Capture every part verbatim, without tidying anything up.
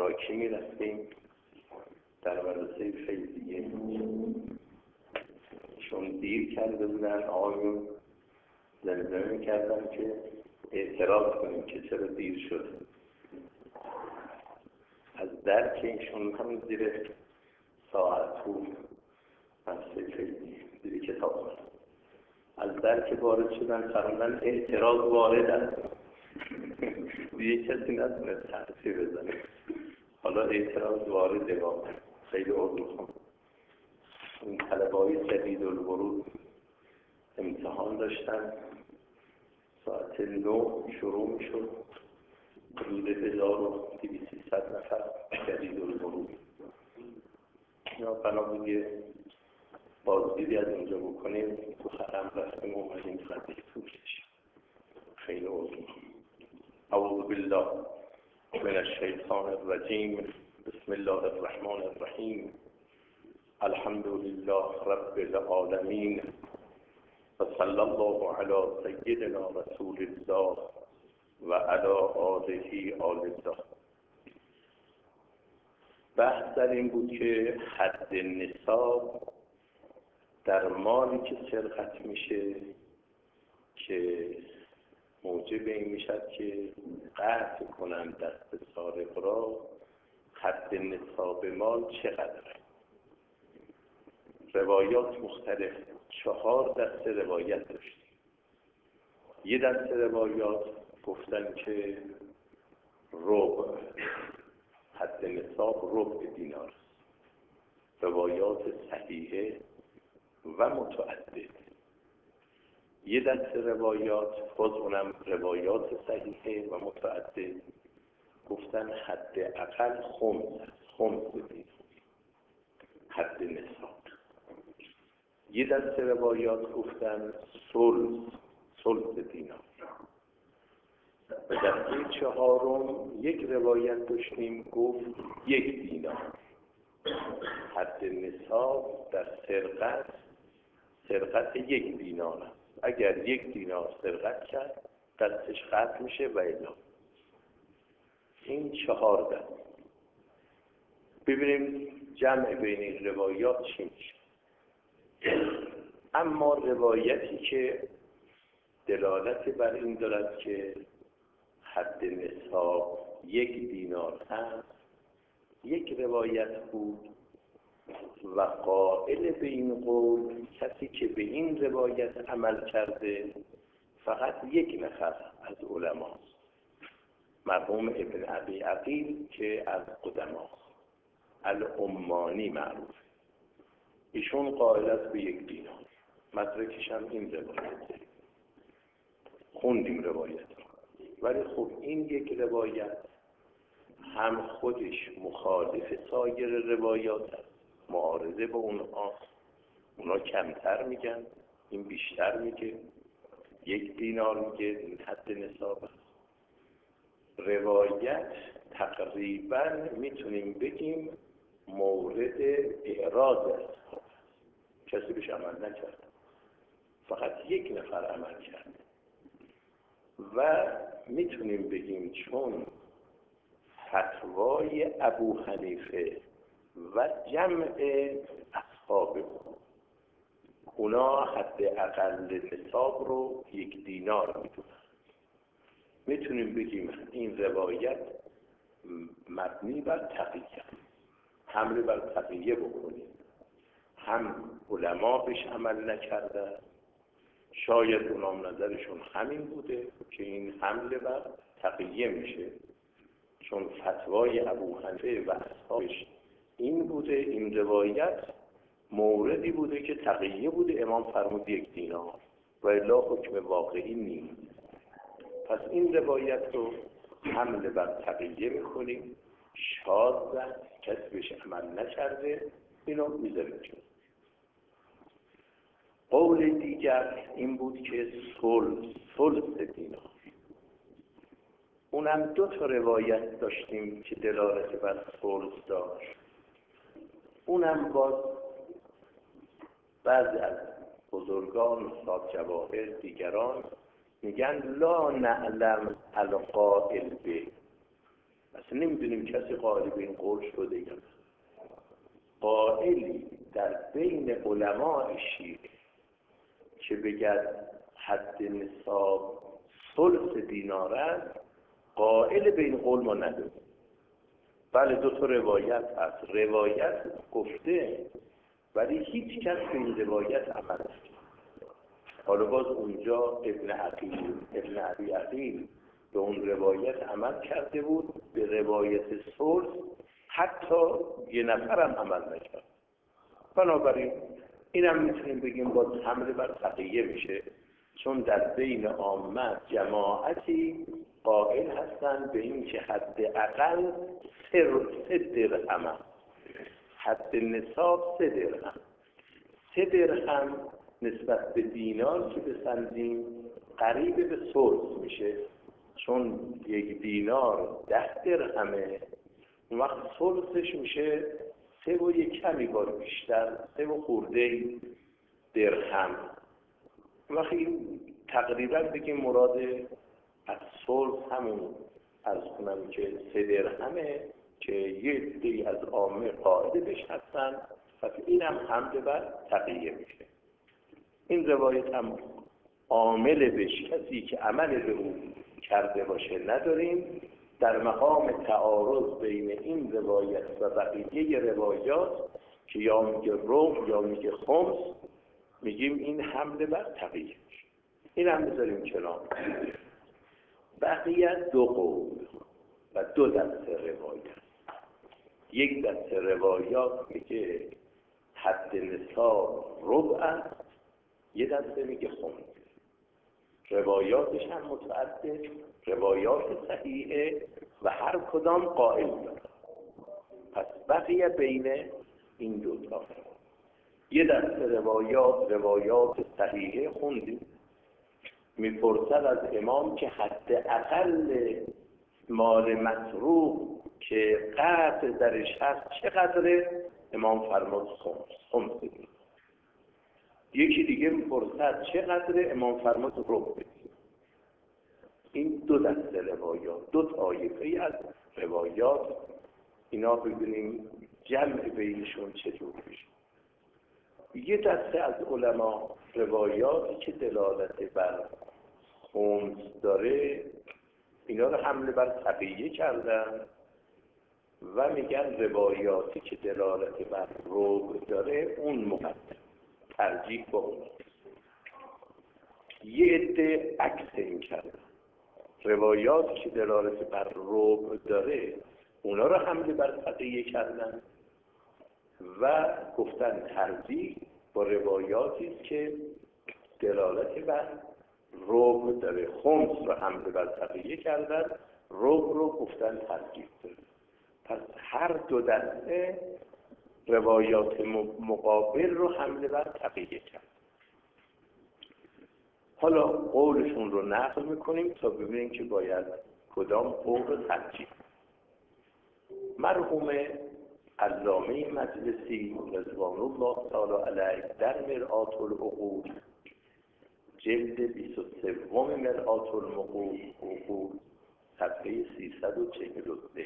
عراکی می رفتیم در مدرسه فیضیه، چون دیر کرده بودن آقایون زمزمه می کردن که اعتراض کنیم که چرا دیر شد. از در که ایشون هم زیر ساعت تو مدرسه فیضیه زیر کتاب بود، از در که وارد شدن فرمودن اعتراض وارد است. دیگه کسی نتونه تحصیل بزنه، حالا اعتراض وارد واقع. خیلی عضو خون این طلبه های جدید الورود امتحان داشتن، ساعت نو شروع می شد، حدود هزار و دویست نفر جدید الورود. یا بنا بود یه بازدیدی از اونجا بکنیم، تو خرم رفتیم اومدیم خطی توشش. خیلی عضو. اعوذ بالله من الشیطان الرجیم. بسم الله الرحمن الرحیم. الحمد لله رب العالمین و صلی الله علی سیدنا رسول الله و علی آله آل الله. بحث در این بود که حد نصاب در مالی که سرقت میشه که موجب این میشد که قطع کنن دست سارق را، حد نصاب مال چقدره؟ روایات مختلف، چهار دسته روایت داشتیم. یه دسته روایات گفتن که ربع، حد نصاب ربع دینار است. روایات صحیحه و متعدد. یه دسته روایات، باز اونم روایات صحیحه و متعدد، گفتن حد اقل خمس خمس دینار حد نصاب. یه دسته روایات گفتن ثلث ثلث دینار. و دسته چهارم یک روایت داشتیم گفت یک دینار حد نصاب در سرقت. سرقت یک دینار است. اگر یک دینار سرقت کرد دستش قطع میشه و الا. این چهار دست. ببینیم جمع بین این روایات چی میشه. اما روایتی که دلالت بر این دارد که حد نصاب یک دینار هست، یک روایت بود و قائل به این قول، کسی که به این روایت عمل کرده فقط یک نفر از علماست، مرحوم ابن ابی عقیل که از قدماست، العمانی معروف. ایشون قائل است به یک دینار. مدرکش هم این روایته، خوندیم روایت. ولی خب این یک روایت هم خودش مخالف سایر روایات است، معارضه با اونها. اونا کمتر میگن، این بیشتر میگه، یک دینار میگه، این حد نصاب است. روایت تقریبا میتونیم بگیم مورد اعراض است، کسی بهش عمل نکرد، فقط یک نفر عمل کرد. و میتونیم بگیم چون فتوای ابو حنیفه و جمع اصحاب اونا حد اقل نصاب رو یک دینار میدونن، میتونیم بگیم این روایت مبنی بر تقیه، حمله بر تقیه بکنیم. هم علما بهش عمل نکرده، شاید اونام نظرشون همین بوده که این حمله بر تقیه میشه، چون فتوای ابو حنیفه و اصحابش این بوده، این روایت موردی بوده که تقیه بوده، امام فرمود یک دینار و الا حکم واقعی نیست. پس این روایت رو حمله بر تقیه میکنیم، شاذ کسی بهش عمل نکرده، اینو میذاریم کنار. قول دیگر این بود که ثلث ثلث دینار. اونم دو تا روایت داشتیم که دلالت بر ثلث داشت. اونم باز بعضی از بزرگان استاد جواهر دیگران میگن لا نعلم القائل به، اصلا نمیدونیم کسی قائل به این قول شده یا نه. قائلی در بین علماء شیعه که بگد حد نصاب ثلث دینار است، قائل به این قول ما نداریم. بله دو تا روایت هست، روایت گفته ولی هیچ کس به این روایت عمل نکرد. حالا باز اونجا ابن عقیل ابن ابی عقیل به اون روایت عمل کرده بود، به روایت ثلث حتی یه نفرم عمل نکرد. بنابراین اینم میتونیم بگیم باز حمله بر تقیه میشه، چون در بین عامه جماعتی قائل هستن به این که حد اقل سه درهم، حد نصاب سه درهم. سه درهم نسبت به دینار که بسنجیم قریب به ثلث میشه، چون یک دینار ده درهمه، اون وقت ثلثش میشه سه و یک کمی بار بیشتر، سه و خورده درهم. وقتی تقریبا بگیم مراد از ثلث همون از کنم که سه درهمه که یه عده‌ای از عامه قاعده بهش هستن، پس این هم حمله بر تقیه میشه. این روایت هم عامل بهش کسی که عمل به اون کرده باشه نداریم. در مقام تعارض بین این روایت و بقیه روایات که یا میگه ربع یا میگه خمس، میگیم این حمله بر تقیه میشه. این هم بذاریم کنار. بقیه دو قول و دو دسته روایت. یک دسته روایات میگه حد نصاب ربع است، یه دسته میگه خمس. روایاتش هم متعدد، روایات صحیحه و هر کدام قائل داره. پس بقیه بین این دو تا. یه دسته روایات روایات صحیحه خوندیم، میپرسد از امام که حد اقل مال مسروق که قطع درش هست چقدره؟ امام فرمود خمس، خمس دینار. یکی دیگه میپرسد چقدره؟ امام فرمود ربع. این دو دسته روایات، دو طایفه از روایات، اینا ببینیم جمع بینشون چطور میشه. یه دسته از علما روایاتی که دلالت بر خمس داره اینا رو حمله بر تقیه کردن و میگن روایاتی که دلالت بر ربع داره اون مقدم، ترجیح با اون. یه عده عکس این کردن، روایاتی که دلالت بر ربع داره اونا رو حمله بر تقیه کردن و گفتن ترجیح با روایاتی که دلالت بر ربع داره. خمس رو حمله بر تقیه کردن، ربع رو گفتن ترجیح داره. پس هر دو دسته روایات مقابل رو حمله بر تقیه کرد. حالا قولشون رو نقل میکنیم تا ببینیم که باید کدام قول رو ترجیح. مرحوم علامه مجلسی رضوان الله تعالی علیه در مرآت العقول جلد بیست و سه مرآت العقول صفحه سیصد و چهل و سه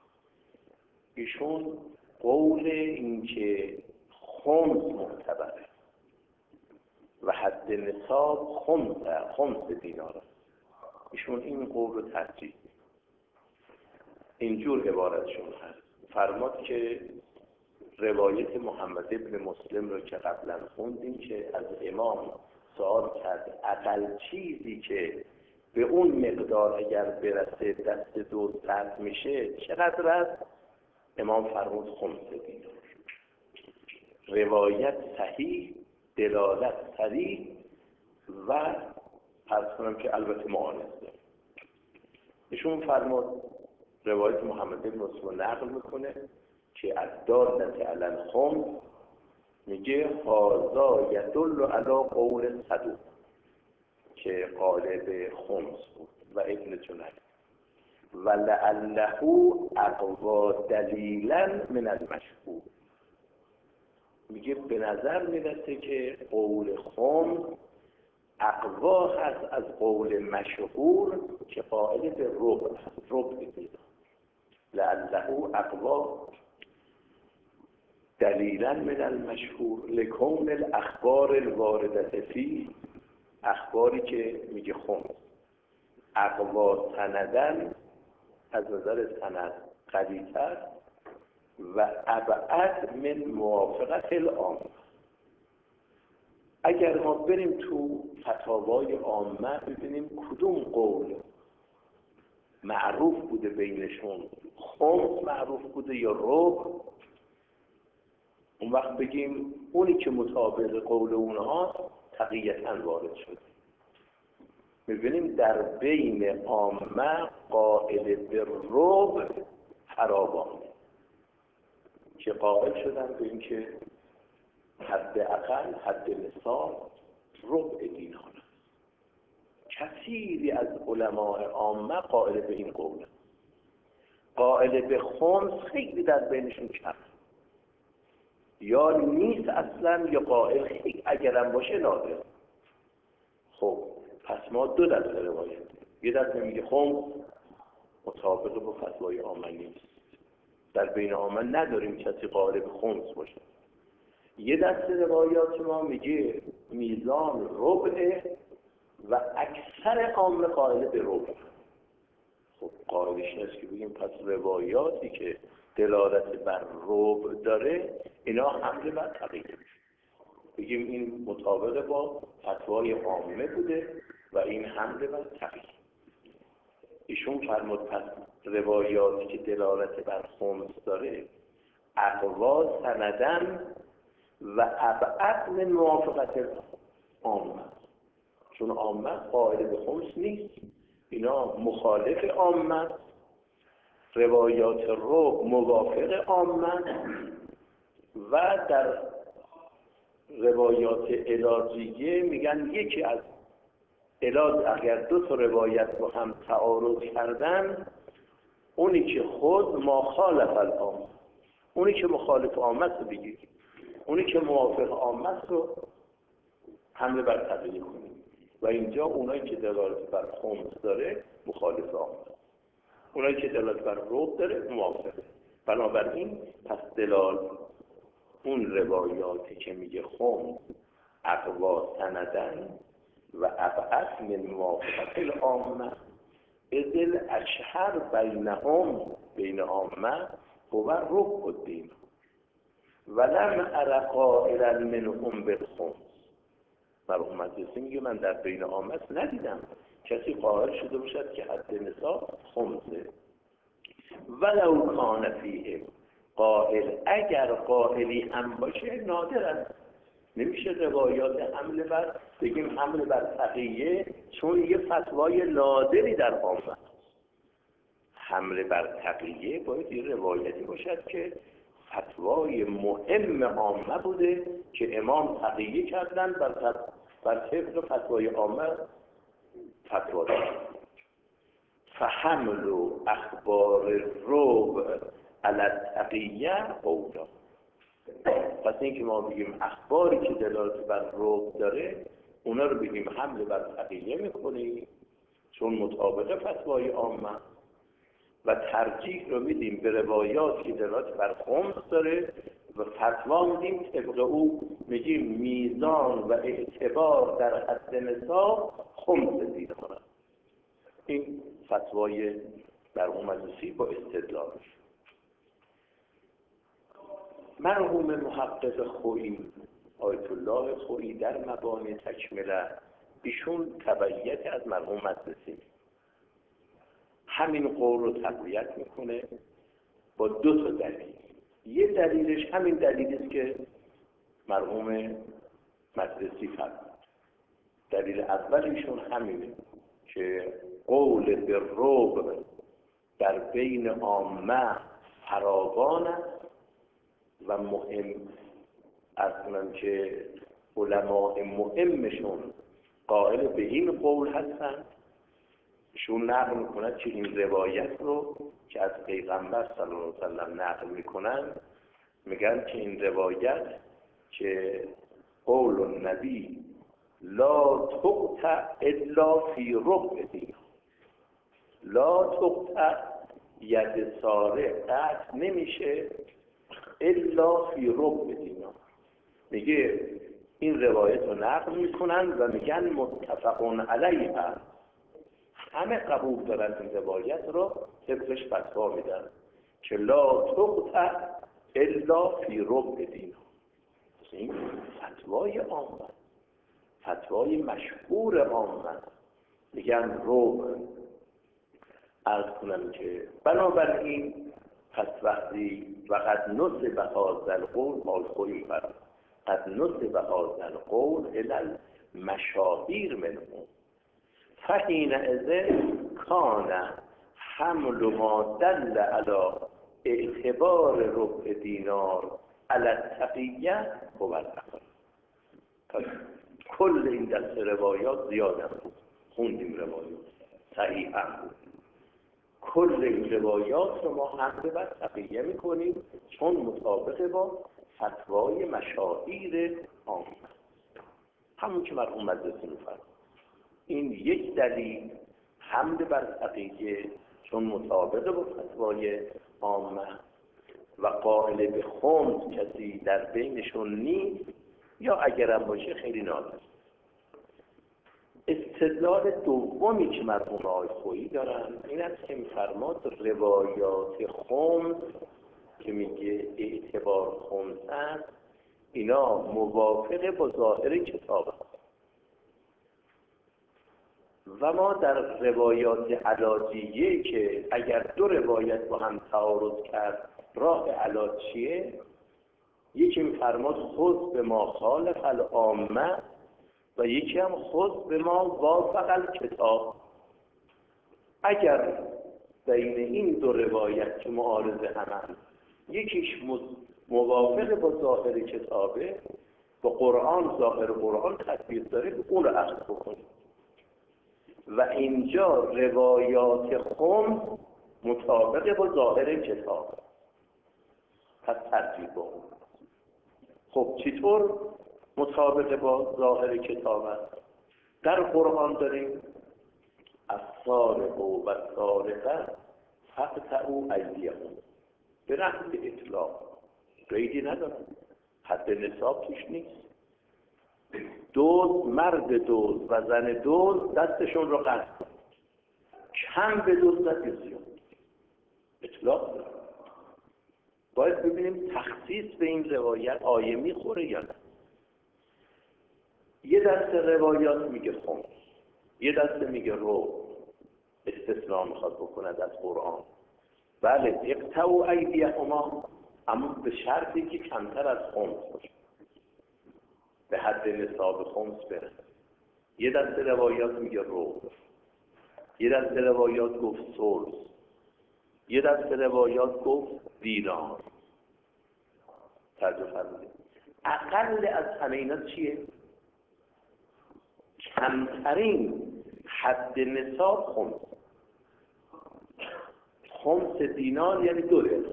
ایشون قول این که خمس معتبره و حد نصاب خمس خمس دینار، ایشون این قول رو ترجیح. اینجور عبارتشون هست، فرماد که روایت محمد ابن مسلم رو که قبلا خوندیم که از امام سوال کرد اقل چیزی که به اون مقدار اگر برسه دست دو صد میشه چقدر است؟ امام فرمود خمس دینار. روایت صحیح، دلالت صریح و عرض کنم که البته معانض داره. ایشون فرمود روایت محمد بن مسلم نقل میکنه که الدالة علی الخمس میگه هذا یدل علی قول صدوق که قالب خمس بود و ابن جنید و لعله اقوا دلیلا من المشهور. میگه به نظر میرسه که قول خمس اقوا هست از قول مشهور که قائل به ربع هست، ربع دینار. لعله اقوا دلیلا من المشهور لکون الاخبار الواردة فی، اخباری که میگه خمس اقوا سندن، از نظر سند قوی‌تر و ابعد من موافقت العام. اگر ما بریم تو فتاوای عامه ببینیم کدوم قول معروف بوده بینشون، خمس معروف بوده یا ربع، اون وقت بگیم اونی که مطابق قول اونها تقییتاً وارد شده. می‌بینیم در بین عامه قائل به ربع فراوان که قائل شدن به این که حد اقل حد نصاب ربع دینار. کثیری از علماء عامه قائل به این قول، قائل به خمس خیلی در بینشون کم، یا نیست اصلا یا قائل خیلی اگرم باشه نادر. خب پس ما دو دسته روایت، یه دسته میگه خمس مطابق با فتوای عامه نیست، در بین عامه نداریم کسی قائل به خمس باشه. یه دسته روایات ما میگه میزان ربع و اکثر عامه قائل به ربع. خب قائلش نیست که بگیم پس روایاتی که دلالت بر ربع داره اینا حمله بر تقییه، بگیم این مطابق با فتوای عامه بوده و این حمله بر تقییه. ایشون فرمود پس روایاتی که دلالت بر خمس داره اقوا سندن و ابعد من موافقت عامه، چون عامه قائل به خمس نیست، اینا مخالف عامه. روایات رو موافق عامه و در روایات علاجیه میگن یکی از علاج اگر دو تا روایت با هم تعارض کردن، اونی که خود مخالف العامه، اونی که مخالف عامه رو بگیر، اونی که موافق عامه رو حمله بر تقییه کنیم. و اینجا اونایی که دلالت بر خمس داره مخالف عامه، اونایی که دلالت بر ربع داره موافقه. بنابراین پس دلال اون روایاتی که میگه خمس اقوا سندن و ابعد من موافقت العامه اذ الاشهر بینهم، بین عامه هو ربع الدین ولم ار قائلا منهم بالخمس. مرحوم مجلسی میگه من در بین عامه ندیدم کسی قائل شده باشد که حد نصاب خمسه. ولو کان فیه قائل، اگر قائلی هم باشه نادر است، نمیشه روایات حمله بر بگیم حمله بر تقییه، چون یه فتوای لادری در عامه. حمله بر تقییه باید یه روایتی باشد که فتوای مهم عامه بوده که امام تقییه کردن بر بر طبق فتوای عامه فتوا دادن. فحمل و اخبار ربع علی التقیه اولا. پس این که ما بگیم اخباری که دلالت بر ربع داره اونا رو بگیم حمله بر تقییه میکنیم چون مطابق فتوای عامه، و ترجیح رو میدیم به روایات که دلالت بر خمس داره و فتوا میدیم طبق او، میگیم میزان و اعتبار در حد نصاب خمس دینار. این فتوای مرحوم مجلسی با استدلال. مرحوم محقق خویی آیت الله خویی در مبانی تکمله ایشون تبعیت از مرحوم مجلسی همین قول رو تقویت میکنه با دو تا دلیل. یه دلیلش همین دلیلی است که مرحوم مجلسی فرمود. دلیل اولیشون همینه که قول به ربع در بین عامه فراوان است و مهم اصلا که علماء مهمشون قائل به این قول هستند. شون نقل میکنند که این روایت رو که از پیغمبر صلی الله علیه و سلم نقل میکنن، میگن که این روایت که قول النبی لا تقطع الا فی ربع دینار، لا تقطع ید سارق قطع نمیشه الا فی ربع دینار. میگه این روایت رو نقل میکنن و میگن متفقون علیه، همه قبول دارن این روایت رو، طبقش فتوا میدن که لا تقطع الا فی ربع دینار. این فتوای عامه، فتوای مشهور عامه. میگن ربع. عرض کنم که بنابراین پس وقتی وقت نصب هذا القول مالخوری برد قد نصب هذا القول الی المشاهیر منهم فحینئذ کان حمل ما دل علی اعتبار ربع دینار علی التقیه هو الاقل. کل این دست روایات زیاد هم بود، خوندیم روایات صحیح هم بود. کل این روایات رو ما حمل بر تقیه میکنیم چون مطابق با فتوای مشاهیر عامه، همون که مرحوم مجلسی میفرمایند. این یک دلیل حمل بر تقیه چون مطابق با فتوای عامه و قائل به خمس کسی در بینشون نیست، یا اگرم باشه خیلی نادر. استدلال دومی که مرحوم آقای خویی دارن این است که میفرماد روایات خمس که میگه اعتبار خمس است، اینا موافق با ظاهر کتاب است و ما در روایات علاجیه که اگر دو روایت با هم تعارض کرد راه علاج چیه؟ یکی میفرماد خود به ما خالف العامه و یکی هم خود به ما وافق الکتاب. اگر بین این دو روایت که معارض همند یکیش موافق با ظاهر کتابه، با قرآن ظاهر قرآن تطبیق داره، اون رو اخذ بکنیم. و اینجا روایات خمس مطابق با ظاهر کتاب، پس ترجیح با اون. خب چطور مطابق با ظاهر کتاب است؟ در قرآن داریم السارق و السارقه فاقطعوا ایدیهم به نحو اطلاق، قیدی ندارن، حد نصاب توش نیست. دوز، مرد دوز و زن دوز دستشون رو قطع کن، کم به دوز زد یا زیاد، اطلاق دارن. باید ببینیم تخصیص به این روایت آیه میخوره یا نه. یه دست روایات میگه خمس، یه دست میگه رو، استثناء میخواد بکند از قرآن. بله اقطعوا ایدیهما، اما به شرطی که کمتر از خمس باشه، به حد نصاب خمس بره. یه دست روایات میگه رو، یه دست روایات گفت سلس، یه دست روایات گفت دینار. توجه فرمودید. اقل از همه اینا چیه؟ کمترین حد نصاب خمس. خمس دینار یعنی دو درهم،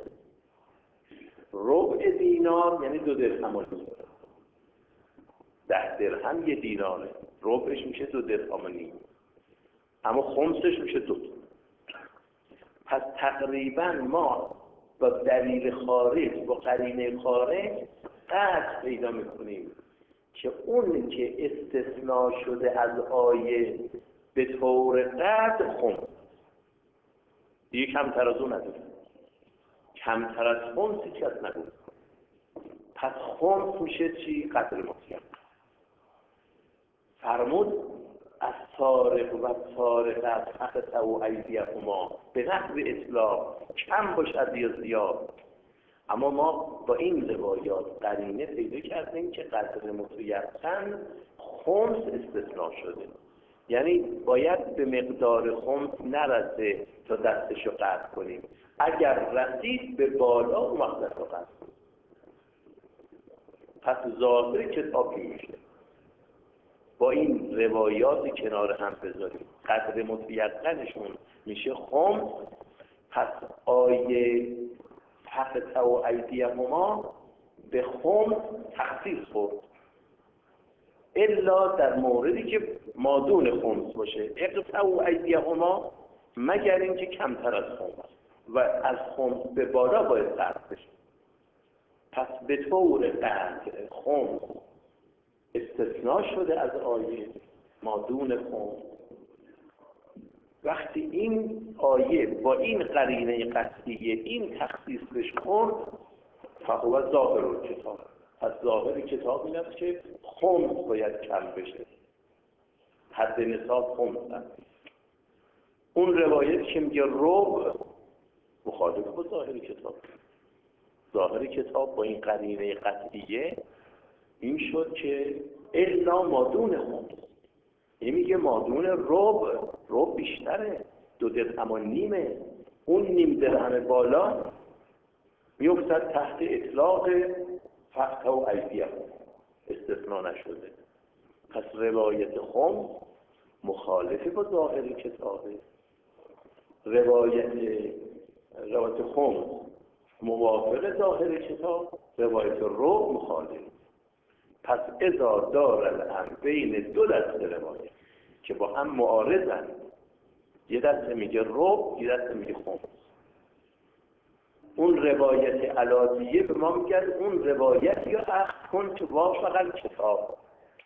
ربع دینار یعنی دو درهم و نیم. ده درهم یه دیناره، ربعش میشه دو درهم و نیم، اما خمسش میشه دو. پس تقریبا ما با دلیل خارج، با قرینه خارج قطع پیدا میکنیم که اون که استثناء شده از آیه به طور قطع خمس، دیگه کمتر از اون نداره، کمتر از خمس هیچ کس نداره. پس خمس میشه چی؟ قدر مطلق. فرمود از سارق و سارقه فاقطعوا ایدیهما به نحو اطلاق، کم باشد یا زیاد. اما ما با این روایات قرینه پیدا کردیم که قدر متیقن خمس استثناء شده، یعنی باید به مقدار خمس نرسه تا دستشو قطع کنیم، اگر رسید به بالا اون وقت دستشو قطع کنیم. پس ظاهر کتابی میشه. با این روایات کنار هم بذاریم، قدر متیقنشون میشه خمس. پس آیه فاقطعوا ایدیهما به خمس تخصیص خورد، الا در موردی که مادون خمس باشه، اقطعوا ایدیهما، مگر اینکه کمتر از خمس. و از خمس به بالا باید صرف بشه. پس به طور قطع خمس استثناء شده از آیه مادون خمس. وقتی این آیه با این قرینه قطعیه این تخصیص بهش خورد، فهو ظاهر الکتاب، پس ظاهر کتاب این است که خمس باید کم بشه، حد نصاب خمس است. اون روایت که میگه ربع مخالف با ظاهر کتاب. ظاهر کتاب با این قرینه قطعیه این شد که الا مادون خمس، این میگه مادون ربع، ربع بیشتره، دو درهم و نیمه، اون نیم درهم بالا میفتد تحت اطلاق فقه و ایدیه، استثناء نشده. پس روایت خمس مخالف با ظاهر کتابه، روایت روایت خمس موافق ظاهر کتاب، روایت ربع مخالف. پس اذا دار الامر بین دو دسته روایت که با هم معارضن، یه دسته میگه ربع، یه دسته میگه خمس، اون روایت علادیه به ما میگن اون روایت یا اخذ کن که وافق کتاب،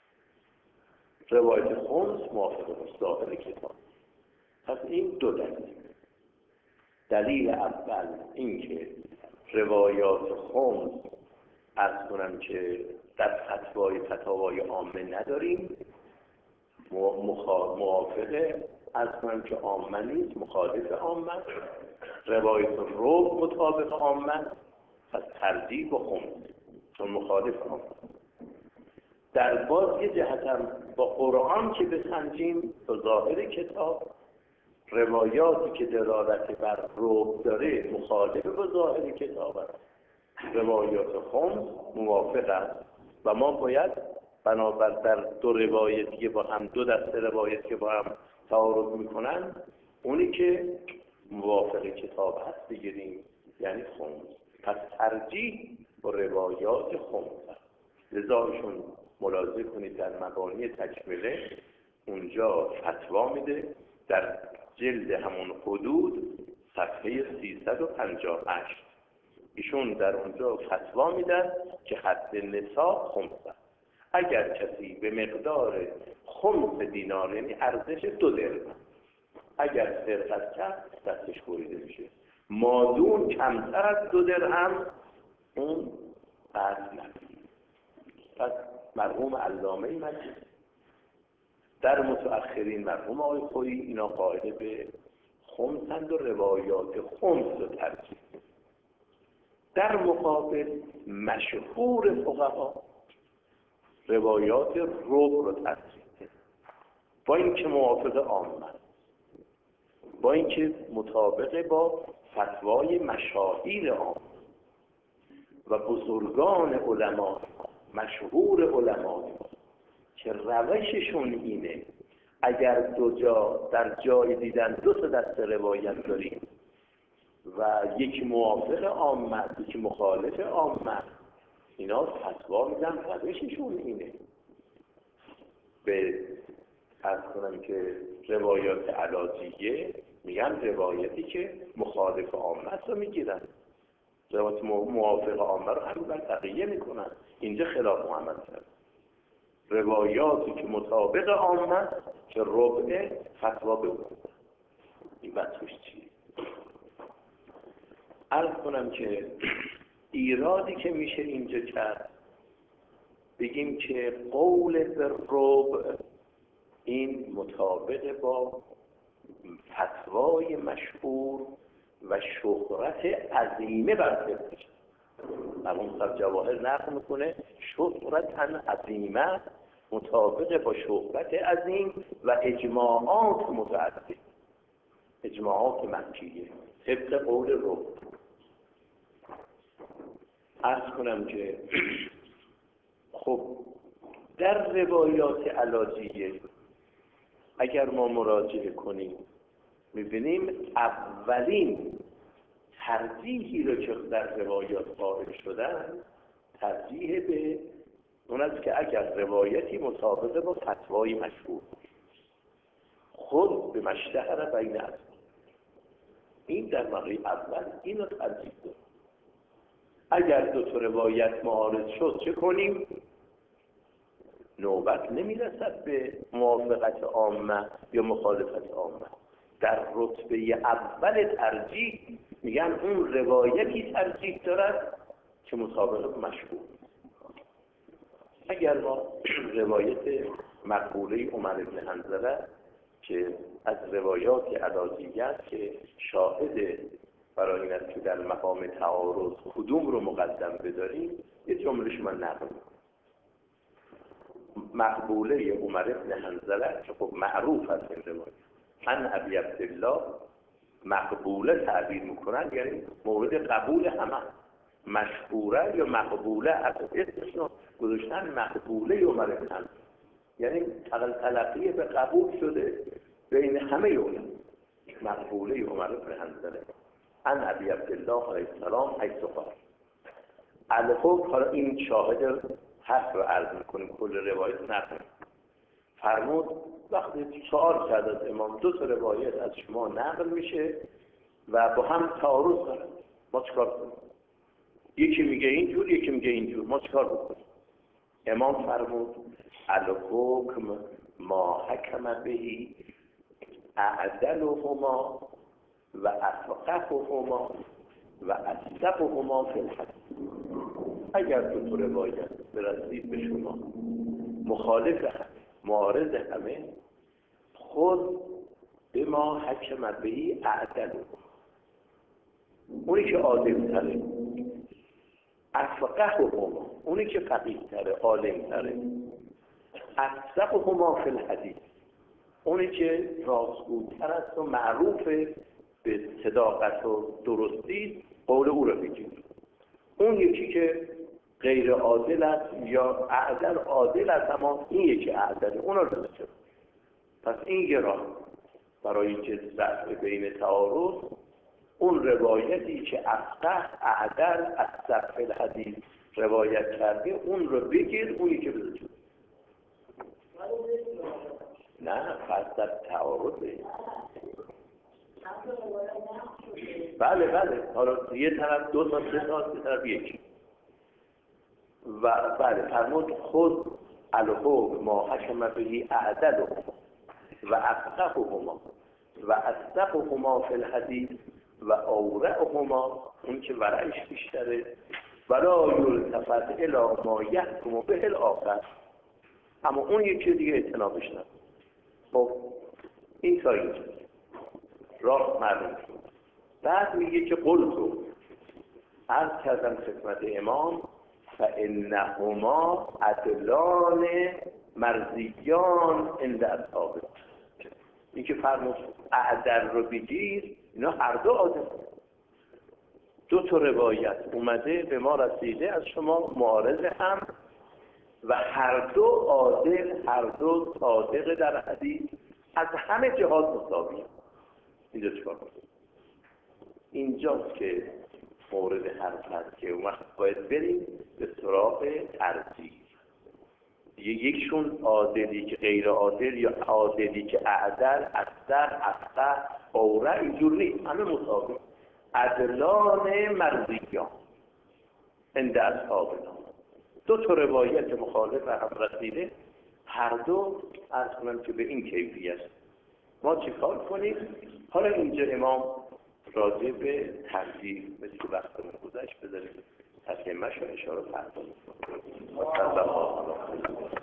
روایت خمس موافق با ظاهر کتاب. پس این دو دلیل. دلیل اول این که روایات خمس از کنم که در فتوای فتاوای عامه نداریم، موافقه از کنم که عامه نیست، مخالف عامه. روایت ربع مطابق عامه، پس ترجیح با خمس چون مخالف عامه. در باز یه جهت هم با قرآن که بسنجیم با ظاهر کتاب، روایاتی که دلالت بر ربع داره مخالف با ظاهر کتاب است، روایات خمس موافق است و ما باید بنابر در دو روایتی که با هم دو دسته روایت که با هم تعارض میکنن اونی که موافق کتاب هست بگیریم، یعنی خمس. پس ترجیح با روایات خمس است. لذا ایشون ملاحظه کنید در مبانی تکمله اونجا فتوا میده در جلد همون حدود صفحه سیصد و پنجاه و هشت، ایشون در اونجا فتوا میدن که حد نصاب خمس است. اگر کسی به مقدار خمس دینار، یعنی ارزش دو درهم، اگر سرقت کرد دستش بریده میشه. مادون کمتر از دو درهم اون قطع نداره. پس مرحوم علامه مجید در متأخرین، مرحوم آقای خویی، اینا قائل به خمسند و روایات خمس رو ترجیح. در مقابل مشهور فقها روایات ربع رو ترجیح، با اینکه موافق عامه، با اینکه مطابق با فتوای مشاهیر عامه و بزرگان علما، مشهور علما که روششون اینه اگر دو جا در جای دیدن دو تا دسته روایت داریم و یکی موافق عامه یکی مخالف عامه، اینا فتوا میدن روششون اینه. به عرض کنم که روایات علاجیه میگن روایتی که مخالف عامه رو میگیرن، روایت موافق عامه رو همین بر تقیه میکنن. اینجا خلاف محمد کرد. روایاتی که مطابق عامه که ربع فتوا بگوید. این بطرش چیه؟ عرض کنم که ایرادی که میشه اینجا کرد، بگیم که قول به ربع این مطابق با فتوای مشهور و شهرت عظیمه برده شد. مرحوم صاحب جواهر نقل میکنه شهرت عظیمه مطابق با شهرت عظیم و اجماعات متعدد، اجماعات مکیه طبق قول ربع. عرض کنم که خب در روایات علاجیه اگر ما مراجعه کنیم میبینیم اولین ترجیحی رو که در روایات قائل شدن ترجیح به اون است که اگر روایتی مطابق با فتوای مشهور خود به مشتهر بین است، این در مرحله اول اینو ترجیح داد. اگر دو تا روایت معارض شد چه کنیم؟ نوبت نمیرسد به موافقت عامه یا مخالفت عامه. در رتبه اول ترجیح میگن اون روایتی ترجیح دارد که مطابق مشهور. اگر ما روایت مقبوله عمر بن حنظله که از روایات علاجیه است که شاهد برای این است که در مقام تعارض کدوم رو مقدم بداریم، یه جملهش من نقل مقبوله عمر بن حنظله که خب معروف است این روایت، عن ابی عبدالله، مقبوله تعبیر میکنن یعنی مورد قبول همه، مشهوره یا مقبوله از اسمشون گذاشتن مقبوله عمر بن حنظله، یعنی تلقی به قبول شده بین همه اون مقبوله عمر بن حنظله عن ابی عبدالله علیه السلام حیث قال الحکم. حالا این شاهد حرف رو عرض میکنیم، کل روایت نقل فرمود وقتی سوال کرد از امام دو تا روایت از شما نقل میشه و با هم تعارض دارن، ما چیکار کنیم؟ یکی میگه اینجور یکی میگه اینجور، ما چیکار بکنیم؟ امام فرمود الحکم ما حکم بهی اعدلهما و افقههما و اصدقهما فی الحدیث. اگر دو تا روایت برسید به شما مخالف هم معارض همه، خود به ما حکم بهی اعدل، اونی که عادل تره، افقههما اونی که فقیه تره عالم تره، اصدقهما فی الحدیث اونی که راستگوتر است و معروف به صداقت و درستی، قول او را بگید. اون یکی که غیر عادل است یا اعدل عادل است اما این یکی اعدل، اون را بگید. پس این یه راه برای که رفع بین تعارض، اون روایتی که افقه اعدل از صف الحدیث روایت کرده اون رو بگیر، اونی که بگید. نه پس در تعارضه. بله بله، حالا یه طرف دو تا سه تا سه طرف یکی و بله فرمود خود الحکم ما حکم بهی اعدلهما و افقههما و اصدقهما فی الحدیث و اورعهما، اون که ورعش بیشتره، ولا یلتفت الی ما یحکم به الاخر، اما اون یکی دیگه اجتنابش نداره. خب این تا اینجا راه معلوم شد. بعد میگه که قلتو عرض کردم خدمت امام فانهما عدلان مرضیان عند اصحابه. این که فرمود اعدل رو بگیر، اینا هر دو عادل، دو تا روایت اومده به ما رسیده از شما معارض هم و هر دو عادل، هر دو صادق در حدیث، از همه جهات مساوی. اینجا چیکار کنیم؟ اینجاست که مورد حرف هست که اون وقت باید بریم به سراغ ترجیح. یکیشون عادلی که غیر عادل یا عادلی که اعدل، اصدق، افقه، اورع، اینجور نیست، همه مساوی. عدلان مرضیان عند اصحابنا، دو تا روایت مخالف هم رسیده، هر دو از کنم که به این کیفیت. ما چی کار کنیم؟ حالا اینجا امام راجع به ترجیح مثل که وقتمون گذشت بذاریم تسلیمش و اشاره فرمایید.